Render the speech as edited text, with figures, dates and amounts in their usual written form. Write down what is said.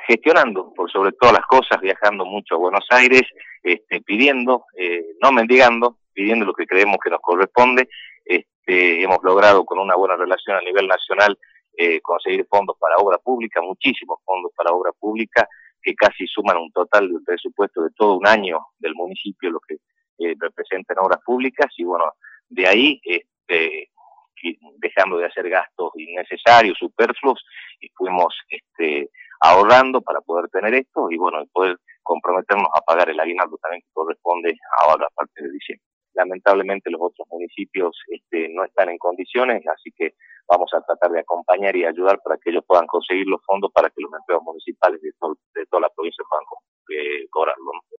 gestionando por sobre todas las cosas, viajando mucho a Buenos Aires, pidiendo, no mendigando, pidiendo lo que creemos que nos corresponde. Hemos logrado con una buena relación a nivel nacional conseguir fondos para obra pública, muchísimos fondos para obra pública, que casi suman un total del presupuesto de todo un año del municipio, lo que representan obras públicas, y bueno, de ahí dejando de hacer gastos innecesarios, superfluos, y fuimos ahorrando para poder tener esto, y bueno, poder comprometernos a pagar el aguinaldo también que corresponde ahora a partir de diciembre. Lamentablemente los otros municipios no están en condiciones, así que vamos a tratar de acompañar y ayudar para que ellos puedan conseguir los fondos para que los empleados municipales de toda la provincia puedan cobrarlo, ¿no?